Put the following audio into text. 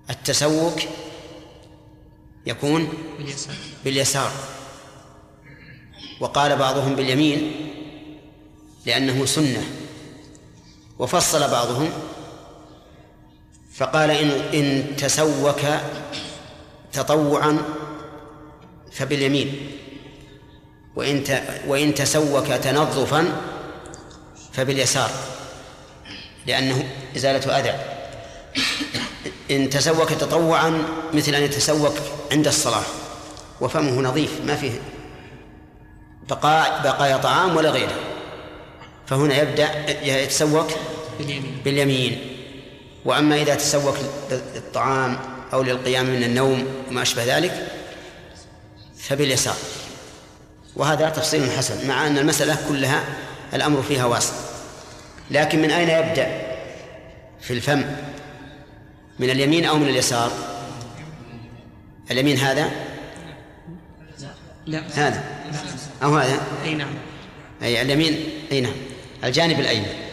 التسوك يكون باليسار، وقال بعضهم باليمين لأنه سنة، وفصل بعضهم فقال إن تسوك تطوعا فباليمين، وإن تسوك تنظفا فباليسار، لأنه إزالة أذى. إن تسوك تطوعا مثل أن يتسوك عند الصلاة وفمه نظيف ما فيه بقايا طعام ولا غيره، فهنا يبدأ يتسوك باليمين. وأما إذا تسوك للطعام أو للقيام من النوم وما أشبه ذلك فباليسار. وهذا تفصيل حسن، مع أن المسألة كلها الأمر فيها واسع. لكن من أين يبدأ في الفم؟ من اليمين أو من اليسار؟ اليمين هذا؟ لا. هذا أو هذا؟ أي نعم. أي اليمين، أي نعم، الجانب الأيمن.